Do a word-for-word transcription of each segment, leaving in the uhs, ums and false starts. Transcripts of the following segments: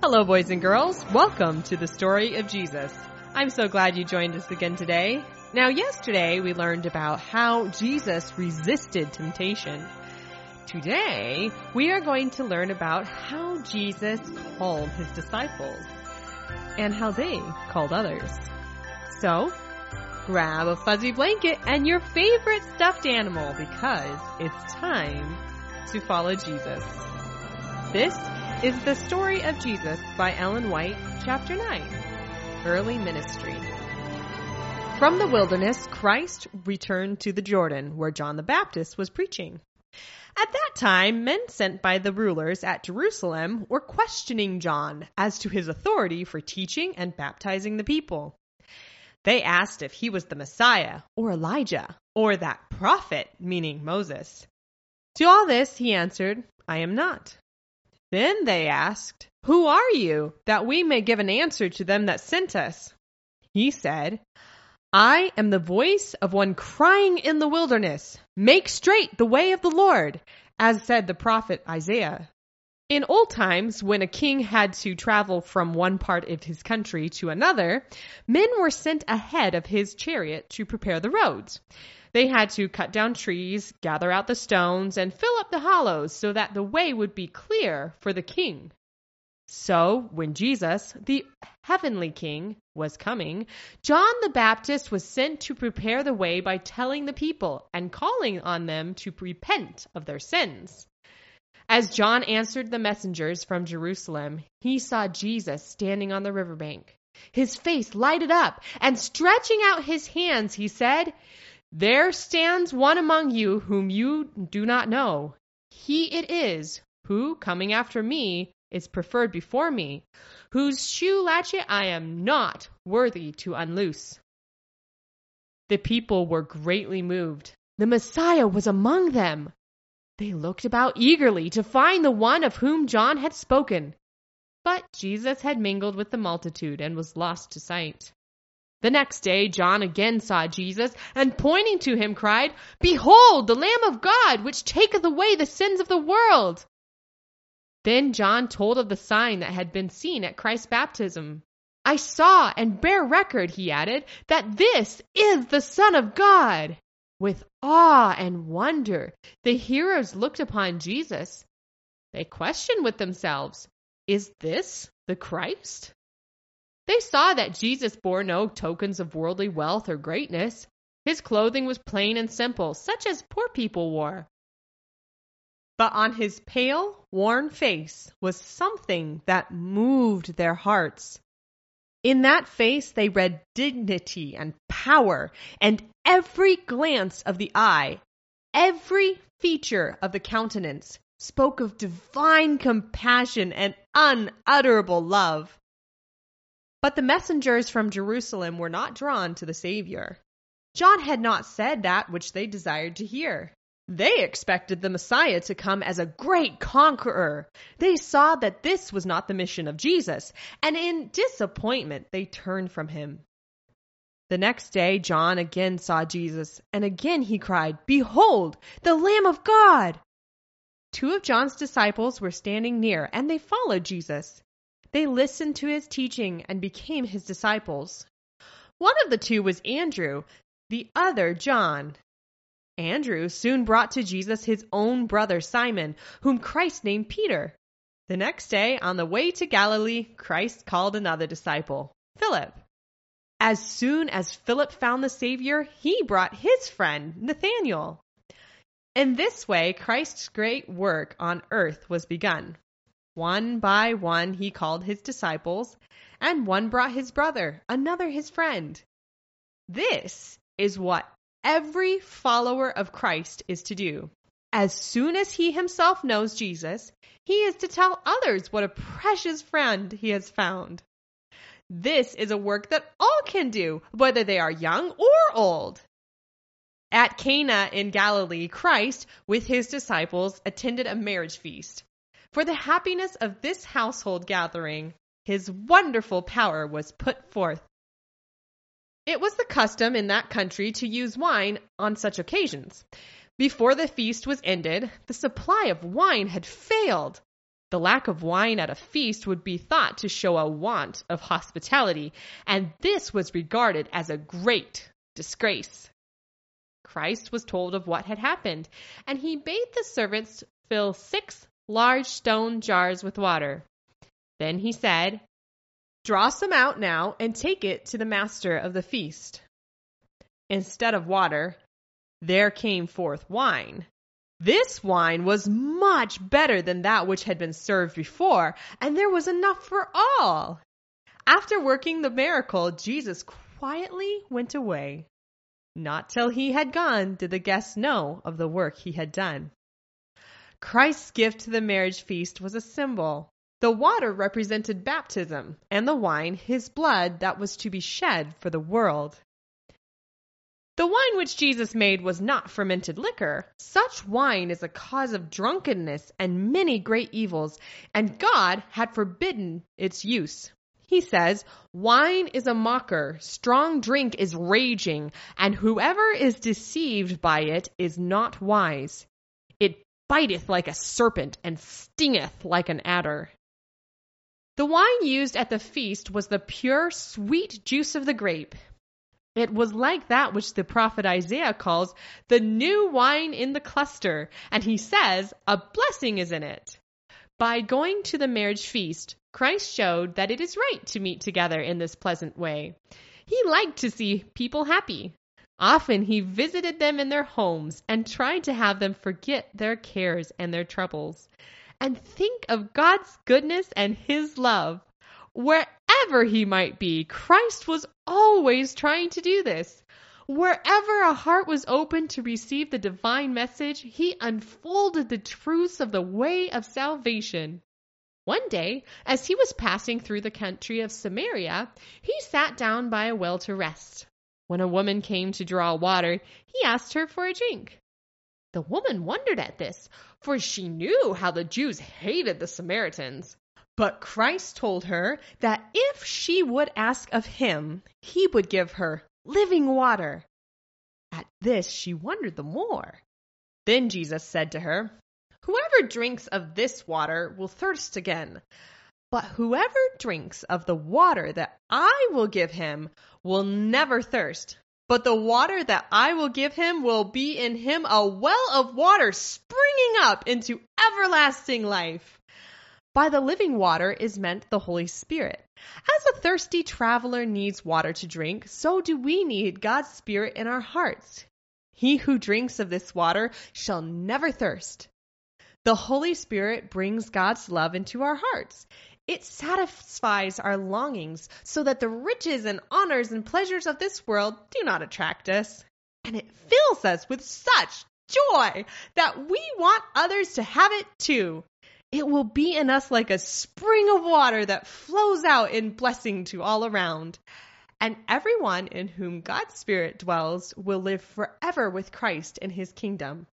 Hello, boys and girls. Welcome to the story of Jesus. I'm so glad you joined us again today. Now, yesterday we learned about how Jesus resisted temptation. Today, we are going to learn about how Jesus called his disciples and how they called others. So, grab a fuzzy blanket and your favorite stuffed animal because it's time to follow Jesus. This is The Story of Jesus by Ellen White, Chapter nine, Early Ministry. From the wilderness, Christ returned to the Jordan, where John the Baptist was preaching. At that time, men sent by the rulers at Jerusalem were questioning John as to his authority for teaching and baptizing the people. They asked if he was the Messiah, or Elijah, or that prophet, meaning Moses. To all this, he answered, "I am not." Then they asked, "Who are you, that we may give an answer to them that sent us?" He said, "I am the voice of one crying in the wilderness, 'Make straight the way of the Lord,' as said the prophet Isaiah." In old times, when a king had to travel from one part of his country to another, men were sent ahead of his chariot to prepare the roads. They had to cut down trees, gather out the stones, and fill up the hollows so that the way would be clear for the king. So, when Jesus, the heavenly King, was coming, John the Baptist was sent to prepare the way by telling the people and calling on them to repent of their sins. As John answered the messengers from Jerusalem, he saw Jesus standing on the riverbank. His face lighted up, and stretching out his hands, he said, "There stands one among you whom you do not know. He it is who, coming after me, is preferred before me, whose shoe latchet I am not worthy to unloose." The people were greatly moved. The Messiah was among them. They looked about eagerly to find the one of whom John had spoken. But Jesus had mingled with the multitude and was lost to sight. The next day, John again saw Jesus, and pointing to him cried, "Behold, the Lamb of God, which taketh away the sins of the world!" Then John told of the sign that had been seen at Christ's baptism. "I saw and bear record," he added, "that this is the Son of God." With awe and wonder, the hearers looked upon Jesus. They questioned with themselves, "Is this the Christ?" They saw that Jesus bore no tokens of worldly wealth or greatness. His clothing was plain and simple, such as poor people wore. But on his pale, worn face was something that moved their hearts. In that face they read dignity and power, and every glance of the eye, every feature of the countenance spoke of divine compassion and unutterable love. But the messengers from Jerusalem were not drawn to the Savior. John had not said that which they desired to hear. They expected the Messiah to come as a great conqueror. They saw that this was not the mission of Jesus, and in disappointment they turned from him. The next day John again saw Jesus, and again he cried, "Behold, the Lamb of God!" Two of John's disciples were standing near, and they followed Jesus. They listened to his teaching and became his disciples. One of the two was Andrew, the other John. Andrew soon brought to Jesus his own brother Simon, whom Christ named Peter. The next day, on the way to Galilee, Christ called another disciple, Philip. As soon as Philip found the Savior, he brought his friend Nathanael. In this way, Christ's great work on earth was begun. One by one he called his disciples, and one brought his brother, another his friend. This is what every follower of Christ is to do. As soon as he himself knows Jesus, he is to tell others what a precious friend he has found. This is a work that all can do, whether they are young or old. At Cana in Galilee, Christ, with his disciples, attended a marriage feast. For the happiness of this household gathering, his wonderful power was put forth. It was the custom in that country to use wine on such occasions. Before the feast was ended, the supply of wine had failed. The lack of wine at a feast would be thought to show a want of hospitality, and this was regarded as a great disgrace. Christ was told of what had happened, and he bade the servants fill six large stone jars with water. Then he said, "Draw some out now and take it to the master of the feast." Instead of water, there came forth wine. This wine was much better than that which had been served before, and there was enough for all. After working the miracle, Jesus quietly went away. Not till he had gone did the guests know of the work he had done. Christ's gift to the marriage feast was a symbol. The water represented baptism, and the wine his blood that was to be shed for the world. The wine which Jesus made was not fermented liquor. Such wine is a cause of drunkenness and many great evils, and God had forbidden its use. He says, "Wine is a mocker, strong drink is raging, and whoever is deceived by it is not wise. It biteth like a serpent and stingeth like an adder." The wine used at the feast was the pure, sweet juice of the grape. It was like that which the prophet Isaiah calls the new wine in the cluster, and he says a blessing is in it. By going to the marriage feast, Christ showed that it is right to meet together in this pleasant way. He liked to see people happy. Often he visited them in their homes and tried to have them forget their cares and their troubles, and think of God's goodness and his love. Wherever he might be, Christ was always trying to do this. Wherever a heart was open to receive the divine message, he unfolded the truths of the way of salvation. One day, as he was passing through the country of Samaria, he sat down by a well to rest. When a woman came to draw water, he asked her for a drink. The woman wondered at this, for she knew how the Jews hated the Samaritans. But Christ told her that if she would ask of him, he would give her living water. At this she wondered the more. Then Jesus said to her, "Whoever drinks of this water will thirst again. But whoever drinks of the water that I will give him will never thirst. But the water that I will give him will be in him a well of water springing up into everlasting life." By the living water is meant the Holy Spirit. As a thirsty traveler needs water to drink, so do we need God's Spirit in our hearts. He who drinks of this water shall never thirst. The Holy Spirit brings God's love into our hearts. It satisfies our longings so that the riches and honors and pleasures of this world do not attract us. And it fills us with such joy that we want others to have it too. It will be in us like a spring of water that flows out in blessing to all around. And everyone in whom God's Spirit dwells will live forever with Christ in his kingdom.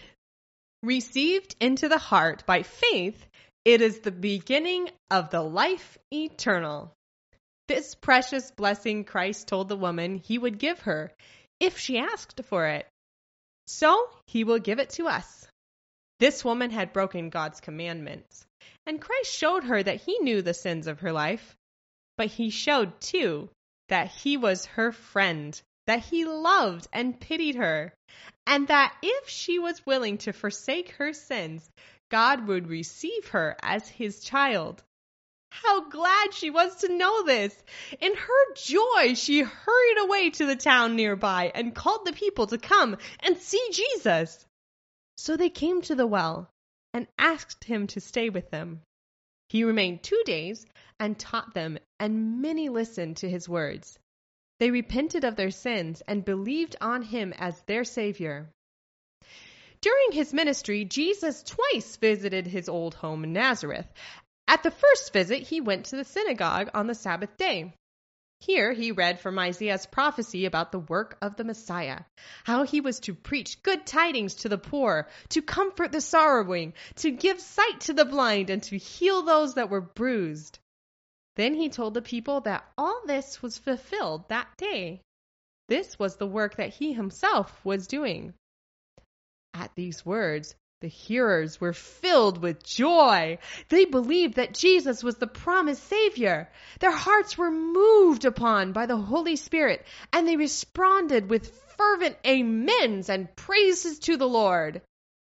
Received into the heart by faith, it is the beginning of the life eternal. This precious blessing Christ told the woman he would give her if she asked for it. So he will give it to us. This woman had broken God's commandments, and Christ showed her that he knew the sins of her life. But he showed, too, that he was her friend, that he loved and pitied her, and that if she was willing to forsake her sins, God would receive her as his child. How glad she was to know this! In her joy, she hurried away to the town nearby and called the people to come and see Jesus. So they came to the well and asked him to stay with them. He remained two days and taught them, and many listened to his words. They repented of their sins and believed on him as their Savior. During his ministry, Jesus twice visited his old home in Nazareth. At the first visit, he went to the synagogue on the Sabbath day. Here he read from Isaiah's prophecy about the work of the Messiah, how he was to preach good tidings to the poor, to comfort the sorrowing, to give sight to the blind, and to heal those that were bruised. Then he told the people that all this was fulfilled that day. This was the work that he himself was doing. At these words, The hearers were filled with joy. They believed that Jesus was the promised Savior. Their hearts were moved upon by the Holy Spirit, and they responded with fervent amens and praises to the Lord.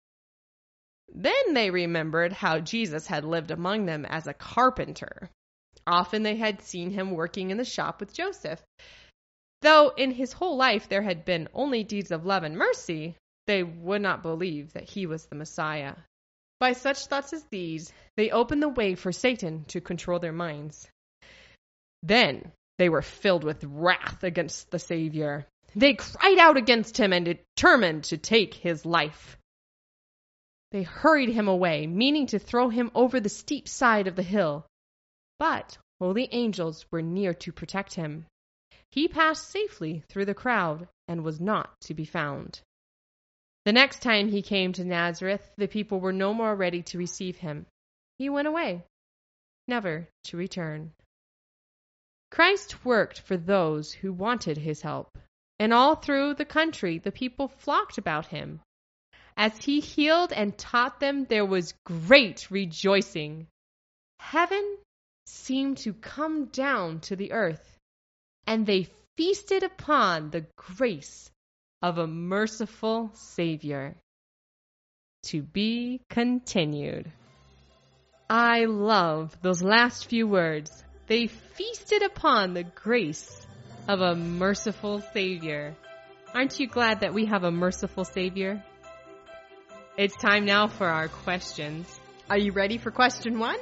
Then they remembered how Jesus had lived among them as a carpenter. Often they had seen him working in the shop with Joseph. Though in his whole life there had been only deeds of love and mercy, they would not believe that he was the Messiah. By such thoughts as these, they opened the way for Satan to control their minds. Then they were filled with wrath against the Savior. They cried out against him and determined to take his life. They hurried him away, meaning to throw him over the steep side of the hill. But holy angels were near to protect him. He passed safely through the crowd and was not to be found. The next time he came to Nazareth, the people were no more ready to receive him. He went away, never to return. Christ worked for those who wanted his help, and all through the country the people flocked about him. As he healed and taught them, there was great rejoicing. Heaven seemed to come down to the earth, and they feasted upon the grace of a merciful Savior. To be continued. I love those last few words. They feasted upon the grace of a merciful Savior. Aren't you glad that we have a merciful Savior? It's time now for our questions. Are you ready for question one?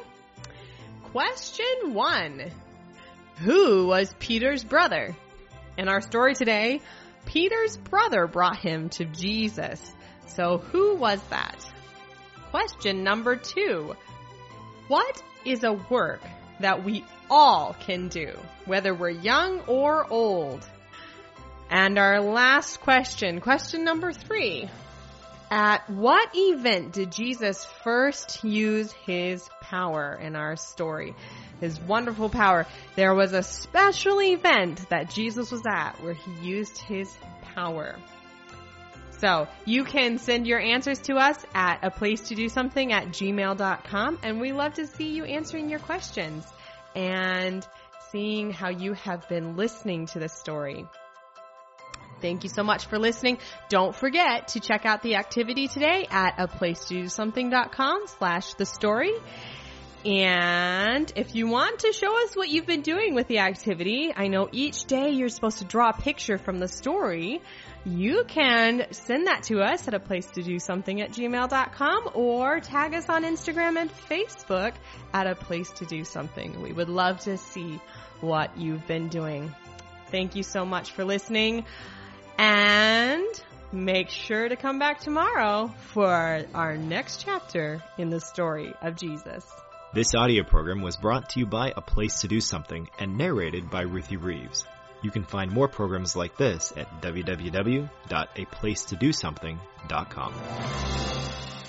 Question one. Who was Peter's brother? In our story today, Peter's brother brought him to Jesus. So who was that? Question number two. What is a work that we all can do, whether we're young or old? And our last question, question number three. At what event did Jesus first use his power in our story? His wonderful power. There was a special event that Jesus was at where he used his power. So you can send your answers to us at a place to do something at gmail dot com, and we love to see you answering your questions and seeing how you have been listening to this story. Thank you so much for listening. Don't forget to check out the activity today at a place to do something dot com slash the story. And if you want to show us what you've been doing with the activity, I know each day you're supposed to draw a picture from the story. You can send that to us at a place to do something at gmail dot com or tag us on Instagram and Facebook at a place to do something. We would love to see what you've been doing. Thank you so much for listening. And make sure to come back tomorrow for our next chapter in the story of Jesus. This audio program was brought to you by A Place to Do Something and narrated by Ruthie Reeves. You can find more programs like this at w w w dot a place to do something dot com.